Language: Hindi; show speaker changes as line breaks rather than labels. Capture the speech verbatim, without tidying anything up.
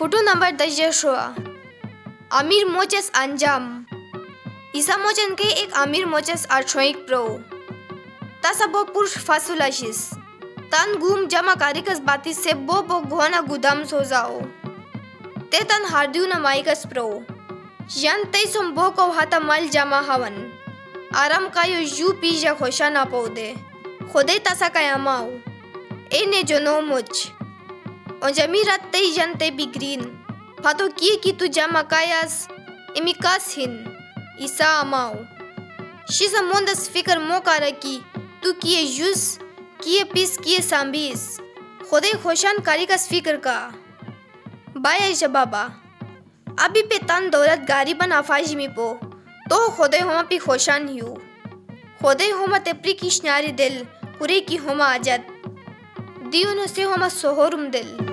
फोटो नंबर दशवा आमिर मोचस अंजाम Isa mochen ke एक आमिर मोचस आर्चोइक प्रो तसा बो पुरुष फासुलाशिस तन घूम जमा कारिकस बाती से बो बो घोना गुदाम सो जाओ ते तन हार्दियो न माइकस प्रो यन ते सुम बो को हाता मल जमा हवन आराम का यो यू पीजा खोशा ना पौदे खुदे तसा का यमाओ ए ने जो नो मुच और जमीरा ते यन ते बिग्रीन फातो किए की तू जमा कायास इमिकास हिन Isa amau. Shiza mondas fikr mokara ki tu kiye yus kiye pis kiye sambis. खुदे खोशान कारी का फिक्र का बाय जबाबा अभी पे तन दौलत गारी बन आफाज मी पो तो खुदे होमा पी खोशान हियो खुदे होमा तेप्री की शनारी दिल पूरे की होमा आजत दियो न से होमा सोहरुम दिल